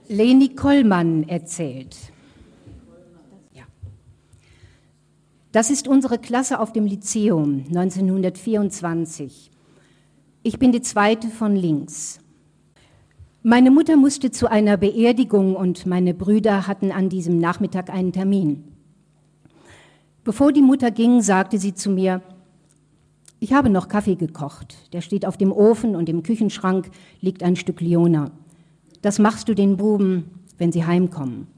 Leni Kollmann erzählt. Ja. Das ist unsere Klasse auf dem Lyzeum 1924. Ich bin die zweite von links. Meine Mutter musste zu einer Beerdigung und meine Brüder hatten an diesem Nachmittag einen Termin. Bevor die Mutter ging, sagte sie zu mir: Ich habe noch Kaffee gekocht. Der steht auf dem Ofen und im Küchenschrank liegt ein Stück Liona. Das machst du den Buben, wenn sie heimkommen.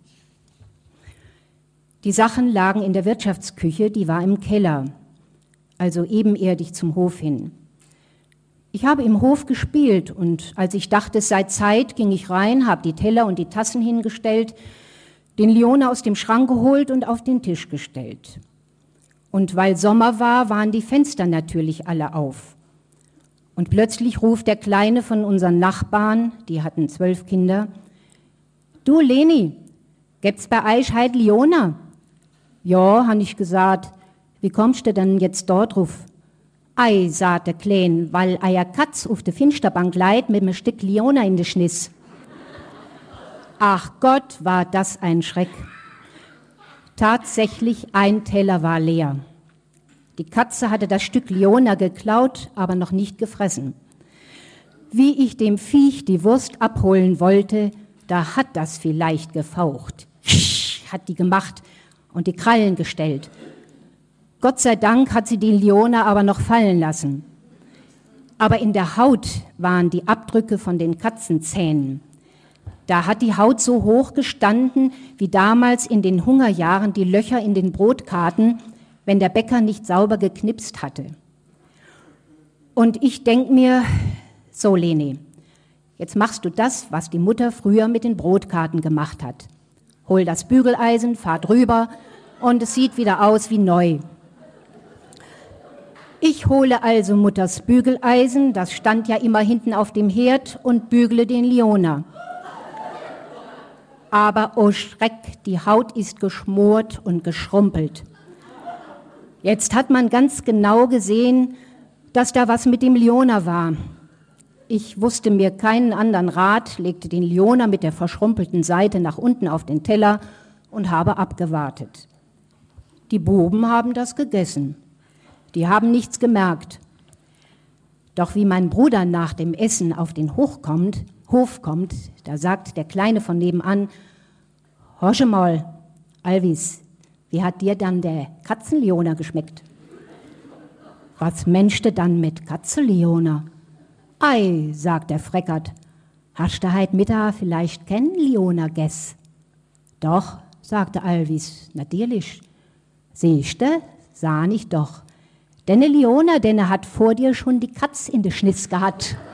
Die Sachen lagen in der Wirtschaftsküche, die war im Keller, also ebenerdig zum Hof hin. Ich habe im Hof gespielt und als ich dachte, es sei Zeit, ging ich rein, habe die Teller und die Tassen hingestellt, den Liona aus dem Schrank geholt und auf den Tisch gestellt. Und weil Sommer war, waren die Fenster natürlich alle auf. Und plötzlich ruft der Kleine von unseren Nachbarn, die hatten 12 Kinder: Du Leni, gibt's bei euch heit Liona? Ja, han ich gesagt. Wie kommst du denn jetzt dort drauf? Ei, sagt der Klein, weil eier Katz auf der Finsterbank leit mit einem Stück Liona in de Schniss. Ach Gott, war das ein Schreck. Tatsächlich, ein Teller war leer. Die Katze hatte das Stück Liona geklaut, aber noch nicht gefressen. Wie ich dem Viech die Wurst abholen wollte, da hat das vielleicht gefaucht. Hat die gemacht und die Krallen gestellt. Gott sei Dank hat sie den Liona aber noch fallen lassen. Aber in der Haut waren die Abdrücke von den Katzenzähnen. Da hat die Haut so hoch gestanden, wie damals in den Hungerjahren die Löcher in den Brotkarten, wenn der Bäcker nicht sauber geknipst hatte. Und ich denk mir: So Leni, jetzt machst du das, was die Mutter früher mit den Brotkarten gemacht hat. Hol das Bügeleisen, fahr drüber und es sieht wieder aus wie neu. Ich hole also Mutters Bügeleisen, das stand ja immer hinten auf dem Herd, und bügle den Liona. Aber oh Schreck, die Haut ist geschmort und geschrumpelt. Jetzt hat man ganz genau gesehen, dass da was mit dem Liona war. Ich wusste mir keinen anderen Rat, legte den Liona mit der verschrumpelten Seite nach unten auf den Teller und habe abgewartet. Die Buben haben das gegessen. Die haben nichts gemerkt. Doch wie mein Bruder nach dem Essen auf den Hof kommt, da sagt der Kleine von nebenan: Horsche mal, Alvis, wie hat dir dann der Katzenliona geschmeckt? Was menschte dann mit Katzenliona? Ei, sagt der Freckert, hast du heit Mittag vielleicht kein Liona gess? Doch, sagte Alvis, natürlich. Siehste, sah ich doch. Denne Liona, denne hat vor dir schon die Katz in de Schniss gehabt.